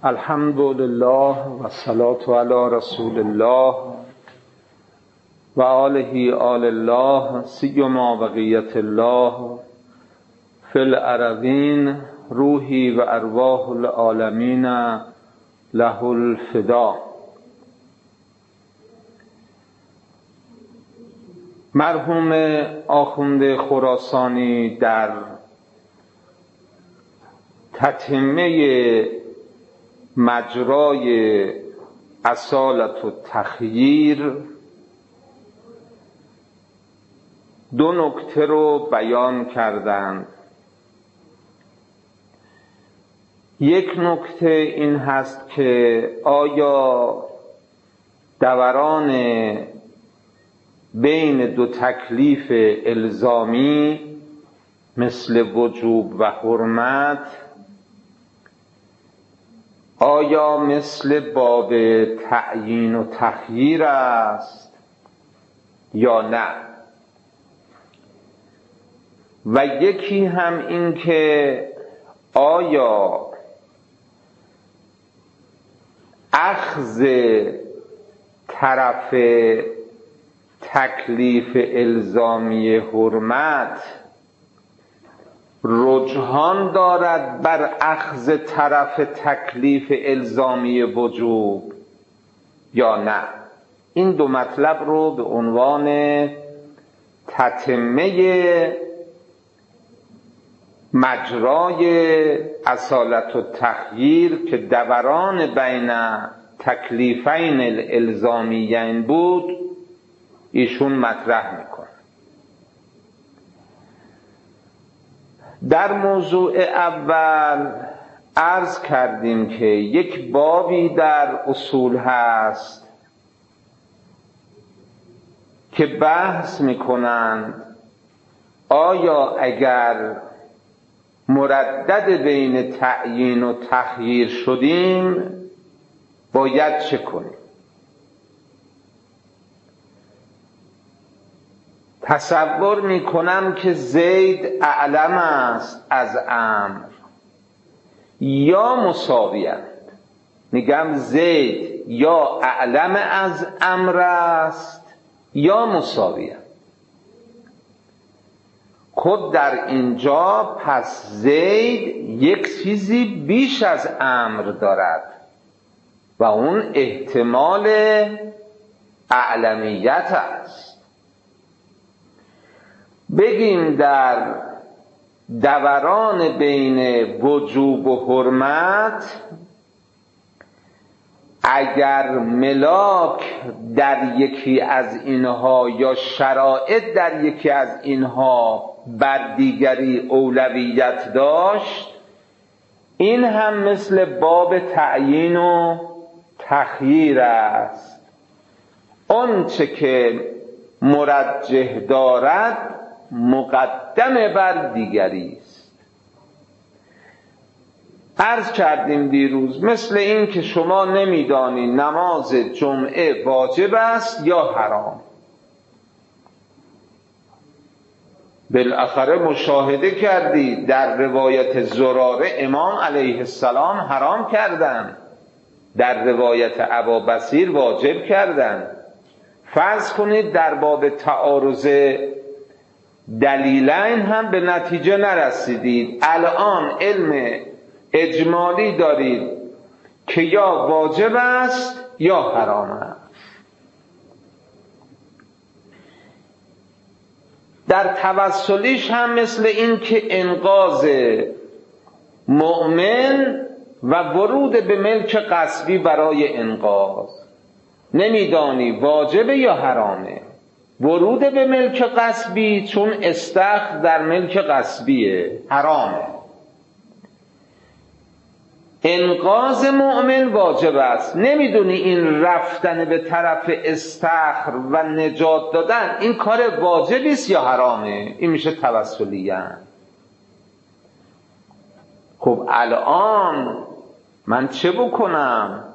الحمد لله و الصلاة علی رسول الله و آله آل الله سیما بقیت الله فی الارضین روحی و ارواح العالمین له الفدا. مرحوم آخوند خراسانی در تتمه مجرای اصالت و تخییر دو نکته رو بیان کردند. یک نکته این هست که آیا دوران بین دو تکلیف الزامی مثل وجوب و حرمت آیا مثل باب تعیین و تخییر است یا نه؟ و یکی هم این که آیا اخذ طرف تکلیف الزامی حرمت رجحان دارد بر اخذ طرف تکلیف الزامی وجوب یا نه؟ این دو مطلب رو به عنوان تتمه مجرای اصالت و تخییر که دوران بین تکلیفین الالزامیین بود ایشون مطرح میکنه. در موضوع اول عرض کردیم که یک بابی در اصول هست که بحث میکنند آیا اگر مردد بین تعیین و تخییر شدیم باید چه کنیم؟ تصور میکنم که زید اعلم است از امر یا مساویند. میگم زید یا اعلم از امر است یا مساویند. خود در اینجا پس زید یک چیزی بیش از امر دارد و اون احتمال اعلمیت است. بگیم در دوران بین وجوب و حرمت اگر ملاک در یکی از اینها یا شرایط در یکی از اینها بر دیگری اولویت داشت، این هم مثل باب تعیین و تخییر است. آنچه که مرجح دارد مقدم بر دیگری است. عرض کردیم دیروز مثل این که شما نمیدانی نماز جمعه واجب است یا حرام. بالاخره مشاهده کردی در روایت زراره امام علیه السلام حرام کردن، در روایت ابابصیر واجب کردن. فرض کنید در باب تعارض دلیلین هم به نتیجه نرسیدید، الان علم اجمالی دارید که یا واجب است یا حرام است. در توسلیش هم مثل این که انقاذ مؤمن و ورود به ملک غصبی برای انقاذ نمیدانی واجبه یا حرامه. ورود به ملک غصبی چون استخر در ملک غصبیه حرامه. انقاذ مؤمن واجب است. نمیدونی این رفتن به طرف استخر و نجات دادن این کار واجبی است یا حرامه؟ این میشه توسلیه. خب الان من چه بکنم؟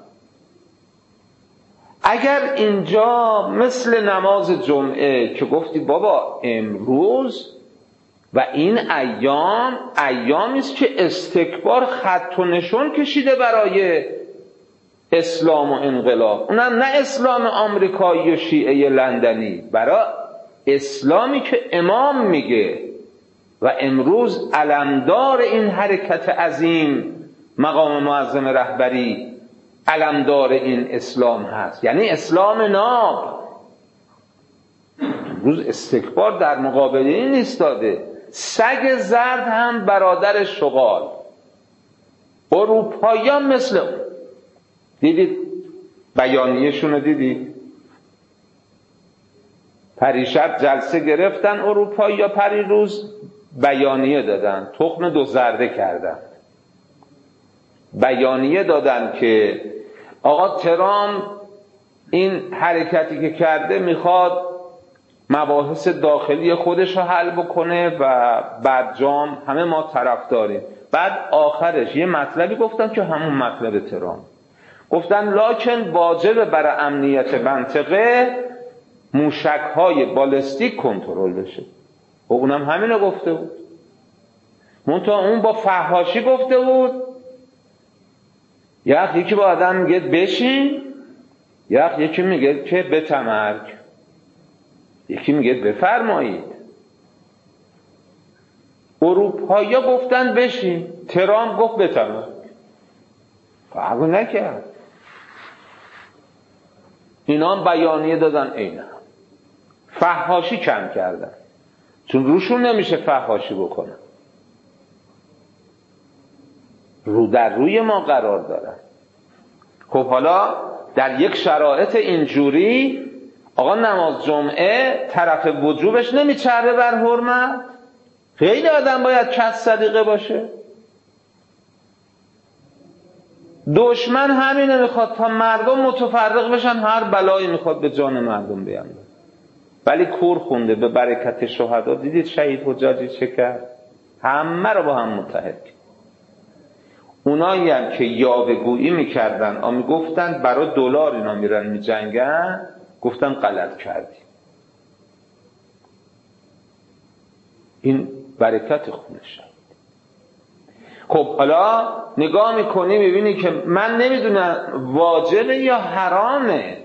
اگر اینجا مثل نماز جمعه که گفتی بابا امروز و این ایامی است که استکبار خط و نشون کشیده برای اسلام و انقلاب، اونم نه اسلام آمریکایی و شیعه لندنی، برای اسلامی که امام میگه و امروز علمدار این حرکت عظیم مقام معظم رهبری علمدار این اسلام هست، یعنی اسلام ناب. امروز استکبار در مقابل این ایستاده. سگ زرد هم برادر شغال. اروپاییان مثل اون. دیدید بیانیه‌شون رو دیدید؟ پریشب جلسه گرفتن اروپایی‌ها، پریروز بیانیه دادن، تخم دو زرده کردن. بیانیه دادن که آقا ترامپ این حرکتی که کرده میخواد مباحث داخلی خودش رو حل بکنه و برجام همه ما طرفداریم. بعد آخرش یه مطلبی گفتن که همون مطلب ترامپ، گفتن لکن واجب برای امنیت منطقه موشک‌های بالستیک کنترل بشه. و اونم همینو گفته بود، منتها اون با فحاشی گفته بود. یکی با آدم میگه بشین، یکی میگه که بتمرگ، یکی میگه بفرمایید. اروپایی‌ها گفتن بشین، ترامپ گفت بتمرگ، فرق نکرد. اینا هم بیانیه دادن عینه فحاشی کم کردن، چون روشون نمیشه فحاشی بکنن، رو در روی ما قرار دارن. خب حالا در یک شرایط اینجوری آقا نماز جمعه طرف وجوبش نمیچربه بر حرمت؟ خیلی آدم باید کس صدیقه باشه. دشمن همینه میخواد تا مردم متفرق بشن، هر بلایی میخواد به جان مردم بیانده. ولی کور خونده به برکت شهدا. دیدید شهید حجاجی چه کرد؟ همه رو با هم متحد. اونایی هم که یاوه‌گویی میکردن میگفتن برای دلار اینا میرن میجنگن، گفتن غلط کردیم. این برکت خون شد. خب حالا نگاه میکنی میبینی که من نمیدونم واجبه یا حرامه.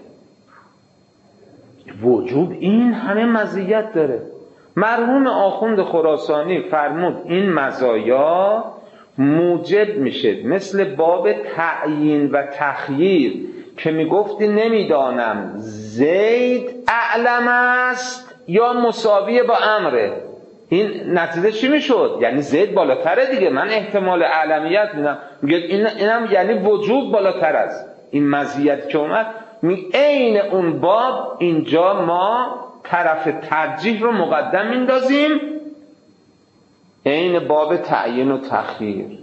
وجوب این همه مزیت داره. مرحوم آخوند خراسانی فرمود این مزایا موجب میشه، مثل باب تعیین و تخییر که میگفتی نمیدانم زید اعلم است یا مساویه با امره. این نتیجه چی میشد؟ یعنی زید بالاتره دیگه، من احتمال اعلمیت میدم. میگه اینم یعنی وجوب بالاتر از این مزیت که اومد. عین اون باب اینجا ما طرف ترجیح رو مقدم میندازیم، عین باب تعیین و تخییر.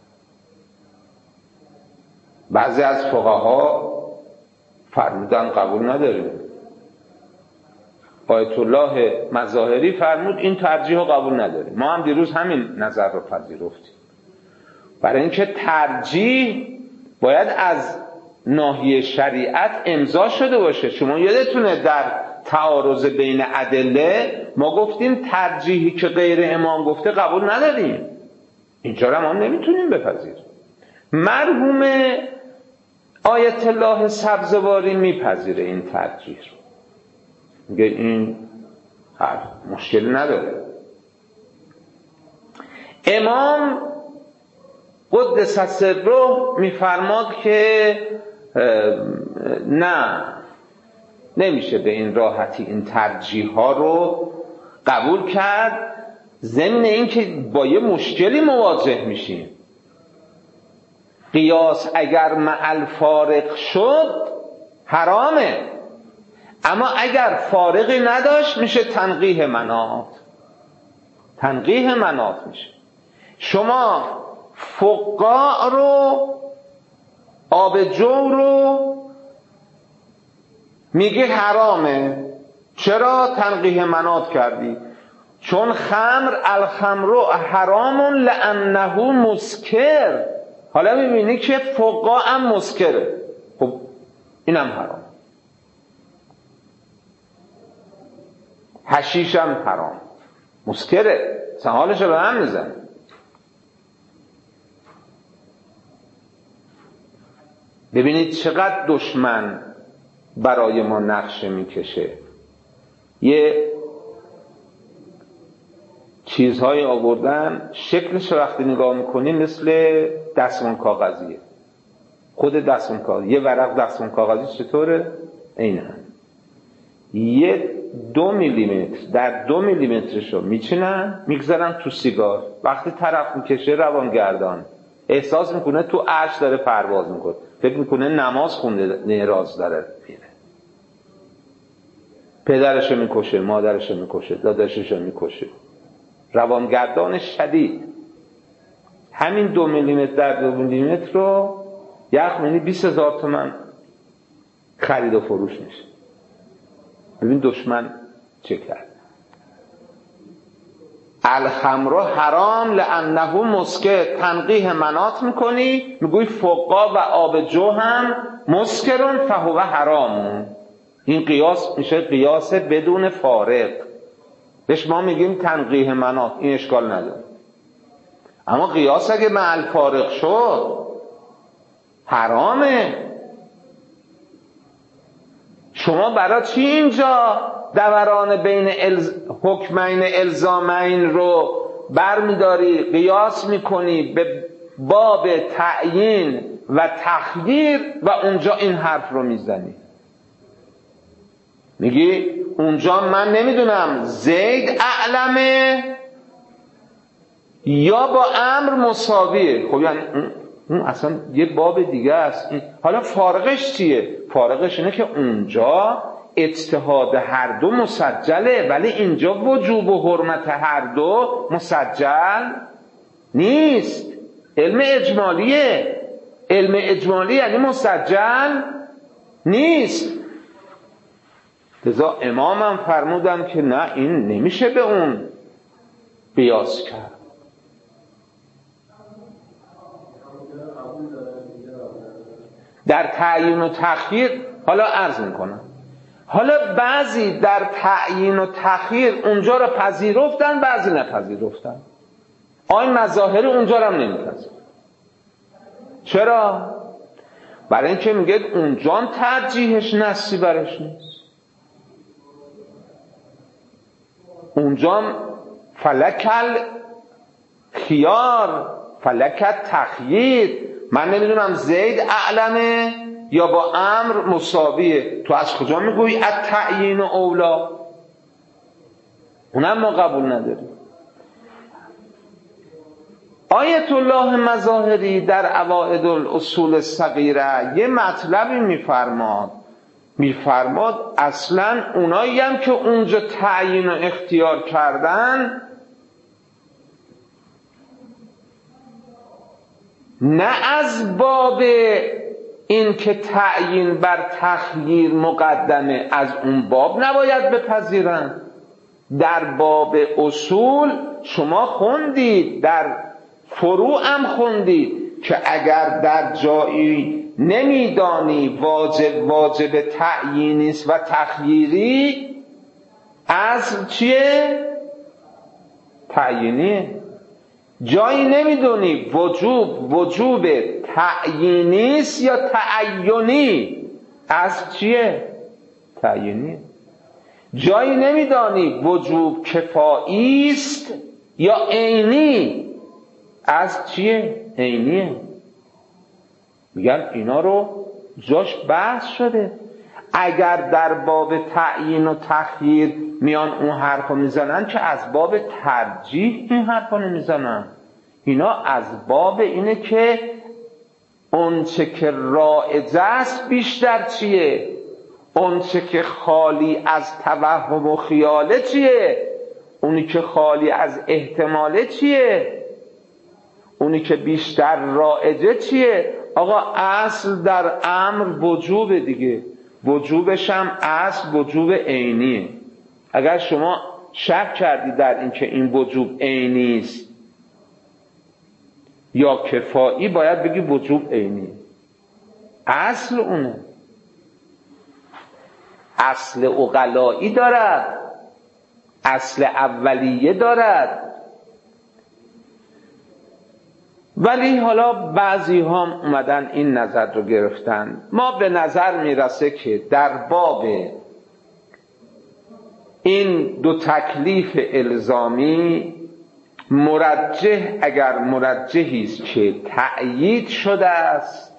بعضی از فقها فرمودن قبول نداریم. آیت الله مظاهری فرمود این ترجیح رو قبول نداریم. ما هم دیروز همین نظر رو پذیرفتیم. برای اینکه ترجیح باید از ناحیه شریعت امضا شده باشه. شما یادتونه در تعارض بین ادله ما گفتیم ترجیحی که غیر امام گفته قبول نداریم. اینجا رو ما نمیتونیم بپذیریم. مرحوم آیت الله سبزواری میپذیره این ترجیح رو، میگه این مشکلی نداره. امام قدس سره میفرماد که نه، نمیشه به این راحتی این ترجیح ها رو قبول کرد، ضمن این که با یه مشکلی مواجه میشیم. قیاس اگر مع الفارق شد حرامه، اما اگر فارقی نداشت میشه تنقیح مناط. تنقیح مناط میشه. شما فقاع رو، آب جو رو میگه حرامه. چرا؟ تنقیح مناط کردی. چون خمر الخمر حرام لانه مسکر. حالا میبینی که فقاع هم مسکره، خب اینم حرام. حشیش هم حرام، مسکره، حالش رو به هم میزنه. ببینید چقدر دشمن برای ما نقشه میکشه. یه چیزهای آوردن، شکلش وقتی نگاه میکنی مثل دستمال کاغذیه. خود دستمال کاغذ، یه ورق دستمال کاغذی چطوره؟ اینه. یه 2 میلیمتر در 2 میلیمترشو میچینن میگذارن تو سیگار. وقتی طرف میکشه روانگردان احساس میکنه تو عرش داره پرواز میکنه، فکر میکنه نماز خونده نیراز داره میره. پدرشو میکشه، مادرشو میکشه، داداششو میکشه. روانگردان شدید. همین 2 میلیمتر در 2 میلیمتر رو یعنی 20,000 تومان خرید و فروش میشه. ببین دشمن چه کرد. الخمر حرام لانه مسکر، تنقیح مناط میکنی، میگوی فقا و آب جو هم مسکرون فهو حرام. این قیاس میشه قیاس بدون فارق. بهش ما میگیم تنقیح مناط، این اشکال نداره. اما قیاس اگه مع فارق شد حرامه. شما برای چی اینجا دوران بین حکمین الزامین رو برمیداری قیاس میکنی به باب تعیین و تخییر و اونجا این حرف رو میزنی؟ میگی اونجا من نمیدونم زید اعلمه یا با امر مساویه. خب یعنی اون اصلا یه باب دیگه است. حالا فارقش چیه؟ فارقش اینه که اونجا اجتهاد هر دو مسجله، ولی اینجا وجوب و حرمت هر دو مسجل نیست. علم اجمالیه. علم اجمالی یعنی مسجل نیست. لذا امامم فرمودن که نه، این نمیشه به اون قیاس کرد. در تعیین و تخییر حالا عرض میکنم، حالا بعضی در تعیین و تخییر اونجا رو پذیرفتن، بعضی نپذیرفتن. آین مظاهری اونجا رو هم نمیپذیرفتن. چرا؟ برای اینکه میگه اونجا ترجیحش نصی برش نیست. اونجا فلکل خیار فلکت تخییر. من نمیدونم زید اعلمه یا با امر مساویه. تو از کجا میگویی التعیین و اولا؟ اونم ما قبول نداریم. آیت الله مظاهری در عوائد الاصول الصغیره یه مطلبی میفرماد اصلا اونایی هم که اونجا تعیین و اختیار کردن نه از باب این که تعیین بر تخییر مقدمه، از اون باب نباید بپذیرن. در باب اصول شما خوندید، در فروع هم خوندید که اگر در جایی نمیدانی واجب تعیینی است و تخییری، اصل چیه؟ تعیینیه. جایی نمیدونی وجوب تعیینی است یا تعیینی، اصل چیه؟ تعیینی. جایی نمیدانی وجوب کفایی است یا عینی، اصل چیه؟ عینیه. میگن اینا رو جاش بحث شده. اگر در باب تعیین و تخییر میان اون حرفا میزنن که از باب ترجیح این حرفا نمیزنن. اینا از باب اینه که اون چه که رایج است بیشتر چیه، اون چه که خالی از توهم و خیاله چیه، اونی که خالی از احتماله چیه، اونی که بیشتر رایجه چیه. آقا اصل در امر وجوب دیگه، وجوبش هم اصل وجوب عینیه. اگر شما شک کردی در این که این وجوب عینی است یا کفایی، باید بگی وجوب عینی. اصل اونه. اصل عقلایی دارد، اصل اولیه دارد. ولی حالا بعضی هم اومدن این نظر رو گرفتن. ما به نظر میرسه که در باب این دو تکلیف الزامی مرجح، اگر مرجحی است که تأیید شده است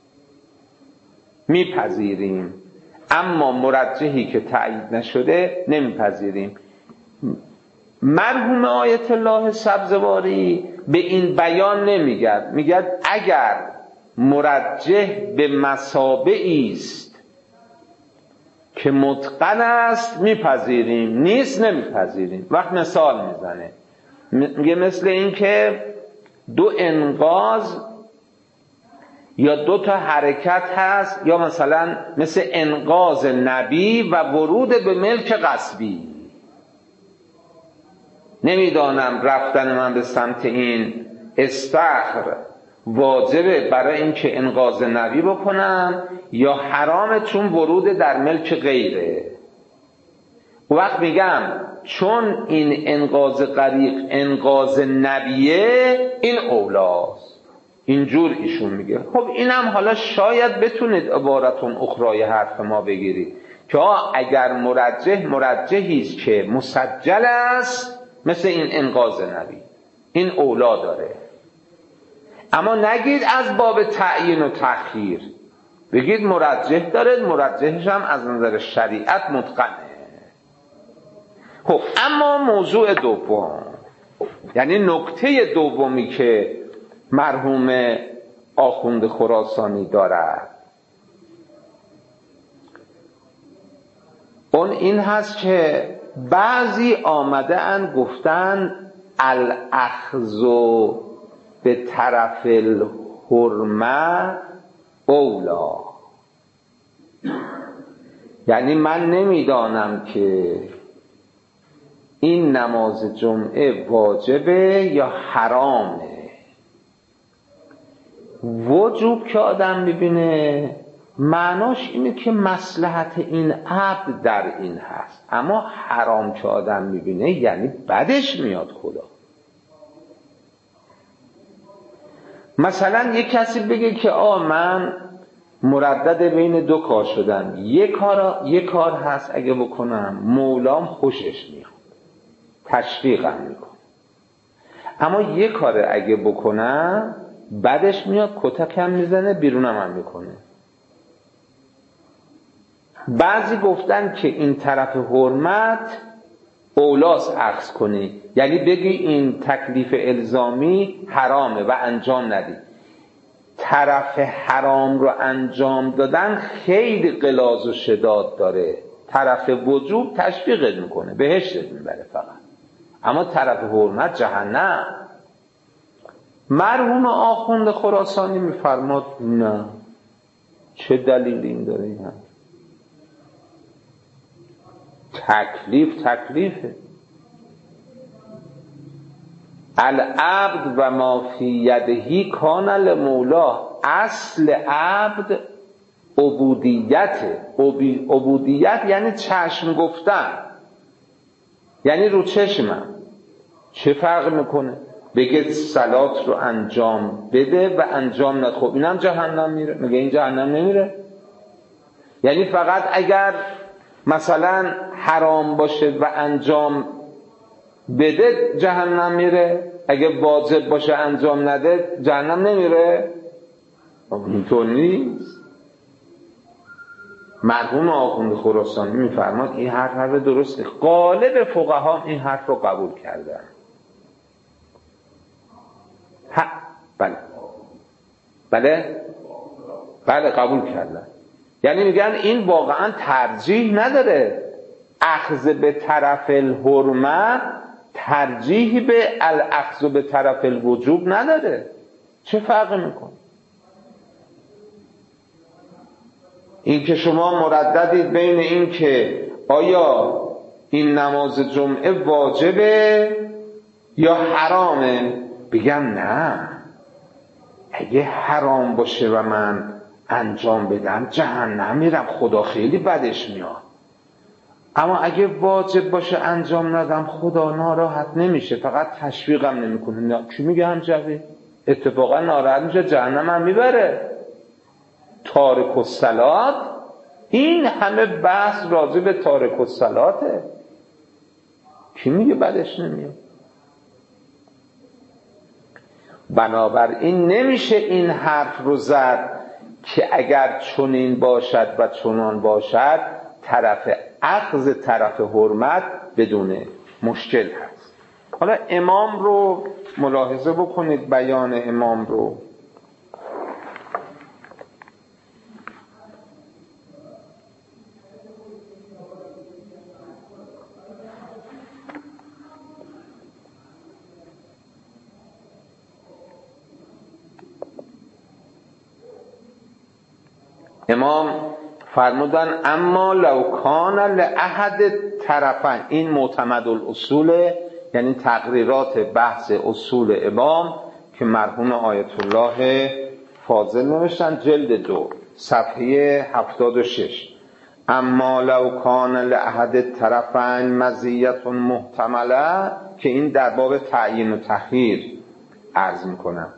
میپذیریم، اما مرجحی که تأیید نشده نمیپذیریم. مرحوم آیت الله سبزواری به این بیان نمیگرد، میگه اگر مرجح به مثابه است که متقن است میپذیریم، نیست نمیپذیریم. وقت مثال میزنه، میگه مثل این که دو انقاض یا دو تا حرکت هست، یا مثلا مثل انقاذ نبی و ورود به ملک غصبی. نمیدانم رفتن من به سمت این استخر واجبه برای اینکه انقاذ نبی بکنم یا حرامه چون ورود در ملک غیره. وقت میگم چون این انقاذ غریق انقاذ نبیه، این اولاست. اینجور ایشون میگه. خب اینم حالا شاید بتونید عبارتون اخرای حرف ما بگیرید که اگر مرجحی است که مسجل است مثل این انقاذ نبی، این اولا داره. اما نگید از باب تعیین و تأخیر، بگید مرجح داره، مرجحش هم از نظر شریعت متقنه. خب اما موضوع دوم، یعنی نکته دومی که مرحوم آخوند خراسانی دارد، اون این هست که بعضی آمده اند گفتن الاخذ به طرف الحرمه اولا. یعنی من نمیدانم که این نماز جمعه واجبه یا حرامه. وجوب که آدم میبینه معناش اینه که مصلحت این عبد در این هست، اما حرام که آدم میبینه یعنی بدش میاد خدا. مثلا یک کسی بگه که من مردد بین دو کار شدم، یک کار هست اگه بکنم مولام خوشش میاد تشویقم میکنه، اما یک کار اگه بکنم بعدش میاد کتکم میزنه بیرونم هم میکنه. بعضی گفتن که این طرف حرمت اولاس اخذ کنی، یعنی بگی این تکلیف الزامی حرامه و انجام ندی. طرف حرام رو انجام دادن خیلی غلاظ و شداد داره، طرف وجوب تشویقت میکنه، بهشتت میبره فقط، اما طرف حرمت جهنم. مرحوم آخوند خراسانی میفرماد نه، چه دلیلی این داره؟ این تکلیفه. العبد و ما فی یدهی کان لمولا. اصل عبد عبودیت یعنی چشم گفتن، یعنی رو چشمم. چه فرق میکنه بگه صلات رو انجام بده و انجام ند؟ خب اینم جهنم میره، میگه این جهنم نمیره. یعنی فقط اگر مثلا حرام باشه و انجام بده جهنم میره، اگه واجب باشه انجام نده جهنم نمیره؟ اینطور نیست. مرحوم آخوند خراسانی میفرماد این حرف درسته. غالب فقها این حرف رو قبول کردن. بله قبول کردن. یعنی میگن این واقعا ترجیح نداره. اخذ به طرف الحرمه ترجیحی به الاخذ به طرف الوجوب نداره. چه فرقی میکنه؟ این که شما مرددید بین این که آیا این نماز جمعه واجبه یا حرامه، بگم نه، اگه حرام باشه و من انجام بدم جهنم میرم، خدا خیلی بدش میاد. اما اگه واجب باشه انجام ندم خدا ناراحت نمیشه، فقط تشویقم نمیکنه. کی میگه همجوری؟ اتفاقا ناراحت میشه جهنم هم میبره. تارک الصلات، این همه بحث راجع به تارک الصلاته، کی میگه بدش نمیاد؟ بنابراین نمیشه این حرف رو زد که اگر چنین باشد و چنان باشد طرف اخذ طرف حرمت بدون مشکل هست. حالا امام رو ملاحظه بکنید، بیان امام رو. امام فرمودن اما لو کان لاحد طرفین، این معتمد الاصول، یعنی تقریرات بحث اصول امام که مرحوم آیت الله فاضل نوشتن، جلد 2 صفحه 76. اما لو کان لاحد طرفین مزیت محتمله، که این در باب تعیین و تخییر عرض میکنم.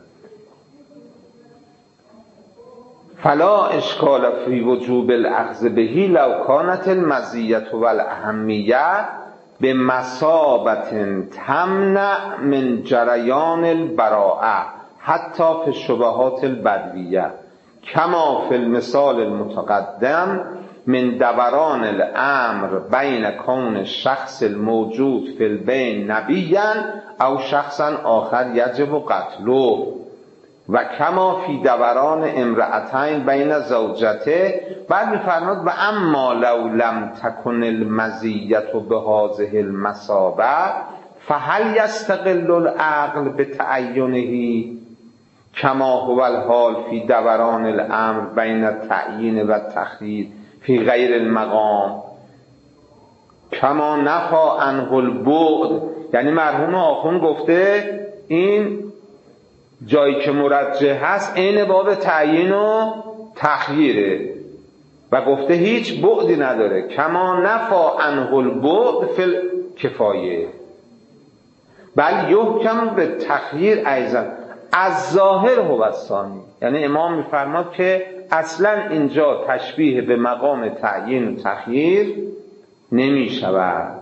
فلا اشکال فی وجوب الاخذ بهی لو کانت المزیت و الاهمیه بمثابة تمنع من جریان البراءه حتی فی الشبهات البدویه کما فی المثال المتقدم من دوران الامر بین کون الشخص الموجود فی البین نبیا او شخصا آخر یجب قتله و کما فی دوران امرأتین بین زوجته. بعد می‌فرماید و اما لو لم تکن المزیت بهذه المثابه فهل یستقل العقل بتعینه کما هو الحال فی دوران الامر بین التعیین و التخییر فی غیر المقام کما نفی عنه البعد. یعنی مرحوم آخوند گفته این جایی که مرجح هست عین باب تعیین و تخییره و گفته هیچ بعدی نداره. کما نفی عنه البعد فی الکفایه بل یحکم به تخییر ایضا از ظاهر هو الثانی. یعنی امام میفرماد که اصلا اینجا تشبیه به مقام تعیین و تخییر نمی شود.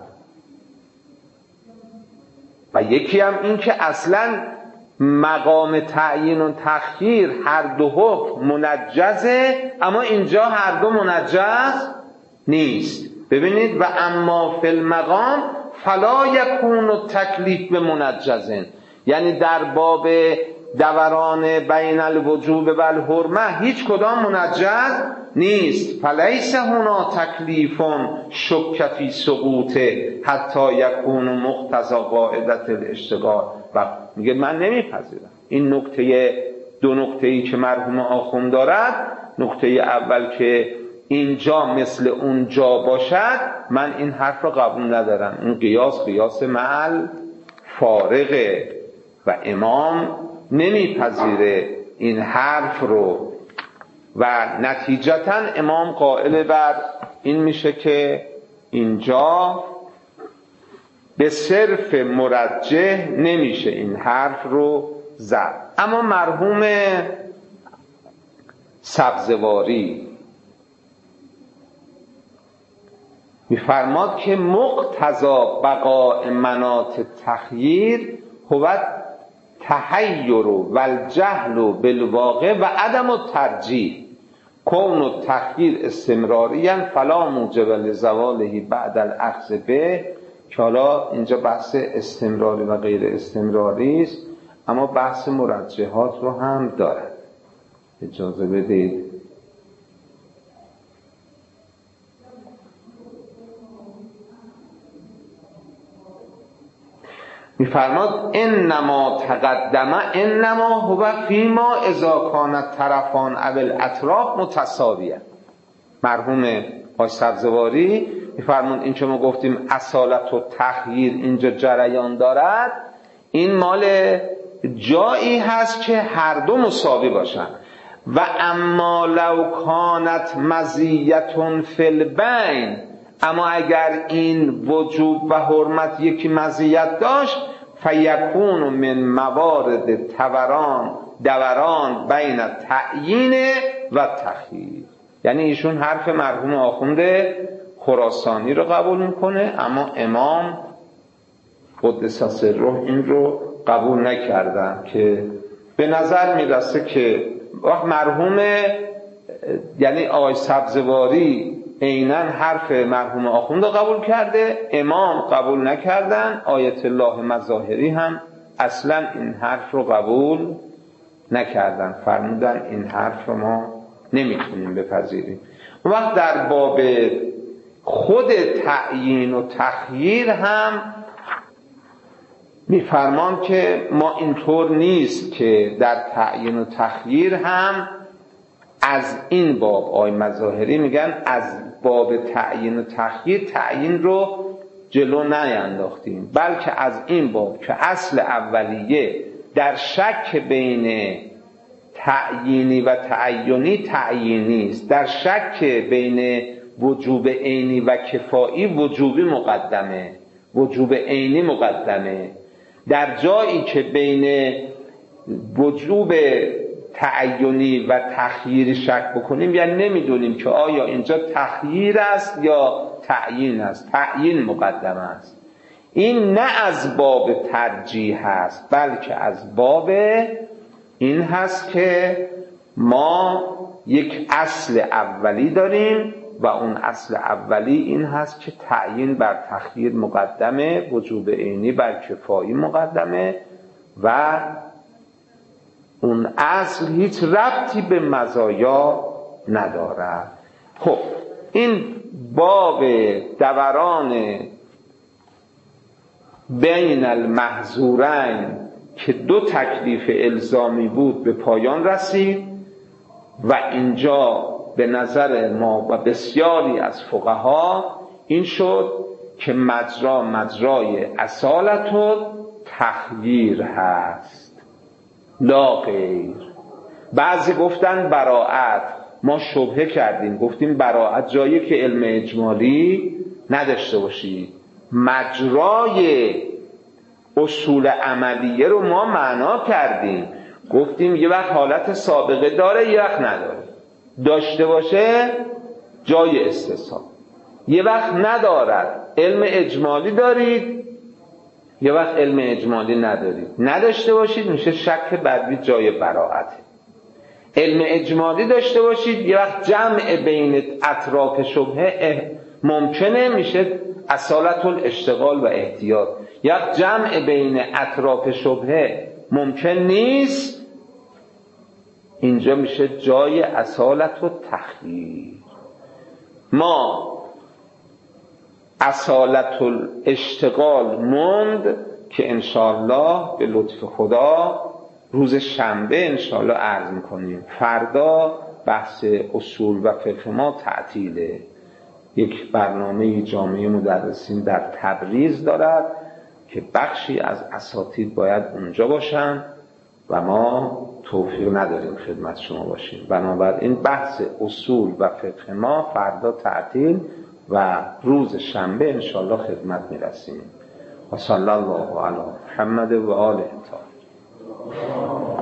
و یکی هم این که اصلا مقام تعیین و تخییر هر دو حکم منجزه، اما اینجا هر دو منجز نیست. ببینید و اما فی المقام فلا یکون التکلیف به منجزن، یعنی در باب دوران بین الوجوب و الحرمه هیچ کدام منجز نیست. فلیس هنا تکلیف شک فی سقوطه حتی یکون مقتضی قاعدت الاشتغال. و میگه من نمیپذیرم این نکته، دو نکته‌ای که مرحوم آخوند دارد، نکته اول که اینجا مثل اونجا باشد، من این حرف رو قبول ندارم. این قیاس معل فارغه و امام نمیپذیره این حرف رو و نتیجتا امام قائل بر این میشه که اینجا به صرف مرجح نمیشه این حرف رو زد. اما مرحوم سبزواری میفرماد که مقتضا بقاء مناط تخییر هو تحیر و الجهل بالواقع و عدم الترجیح کون التخییر استمراریا فلا موجب لزواله بعد الاخذ به. که حالا اینجا بحث استمراری و غیر استمراری است، اما بحث مرجحات رو هم دارد. اجازه بدید میفرماد انما تقدم انما هو فیما اذا کانت طرفان او الاطراف متساویه. مرحوم آقای سبزواری میفرمون این که ما گفتیم اصالت و تخییر اینجا جریان دارد، این مال جایی هست که هر دو مساوی باشن. و اما لو کانت مزیتون فی البین، اما اگر این وجوب و حرمت یکی مزیت داشت، فیکون من موارد دوران بین تعیین و تخییر. یعنی ایشون حرف مرحوم آخوند خراسانی رو قبول میکنه، اما امام قدس سره این رو قبول نکردن، که به نظر میرسه که وقت مرحوم یعنی آقای سبزواری عیناً حرف مرحوم آخوند رو قبول کرده، امام قبول نکردن، آیت الله مظاهری هم اصلا این حرف رو قبول نکردن، فرمودن این حرف رو ما نمیتونیم بپذیریم. وقت در باب خود تعیین و تخییر هم میفرمان که ما اینطور نیست که در تعیین و تخییر هم از این باب، آقای مظاهری میگن از باب تعیین و تخییر تعیین رو جلو نینداختیم، بلکه از این باب که اصل اولیه در شک بین تعیینی و تعینی تعیینی است، در شک بین وجوب عینی و کفایی وجوبی مقدمه، وجوب عینی مقدمه. در جایی که بین وجوب تعینی و تخییر شک بکنیم، یعنی نمیدونیم که آیا اینجا تخییر است یا تعیین است، تعیین مقدم است. این نه از باب ترجیح است، بلکه از باب این هست که ما یک اصل اولی داریم و اون اصل اولی این هست که تعیین بر تخییر مقدمه، وجوب عینی بر کفایی مقدمه و اون اصل هیچ ربطی به مزایا ندارد. خب این باب دوران بین المحظورین که دو تکلیف الزامی بود به پایان رسید و اینجا به نظر ما و بسیاری از فقها این شد که مجرای اصالت و تخییر هست، لا غیر. بعضی گفتن براءت، ما شبهه کردیم گفتیم براءت جایی که علم اجمالی نداشته باشید، مجرای اصول عملیه رو ما معنا کردیم، گفتیم یه وقت حالت سابقه داره یه وقت نداره، داشته باشه جای استثناء، یه وقت ندارد علم اجمالی دارید، یه وقت علم اجمالی ندارید، نداشته باشید میشه شک بدوی جای براءت، علم اجمالی داشته باشید یه وقت جمع بین اطراف شبهه ممکنه میشه اصالت الاشتغال و احتیاط، یه وقت جمع بین اطراف شبهه ممکن نیست، اینجا میشه جای اصالت و تخییر. ما اصالت الاشتغال مند که انشاءالله به لطف خدا روز شنبه انشاءالله عرض میکنیم. فردا بحث اصول و فقه ما تعطیله، یک برنامه جامعه مدرسین در تبریز دارد که بخشی از اساتید باید اونجا باشن و ما توفیق نداریم خدمت شما باشیم، بنابراین بحث اصول و فقه ما فردا تعطیل و روز شنبه انشاءالله خدمت میرسیم. و صلی الله علی محمد و آله الطاهرین.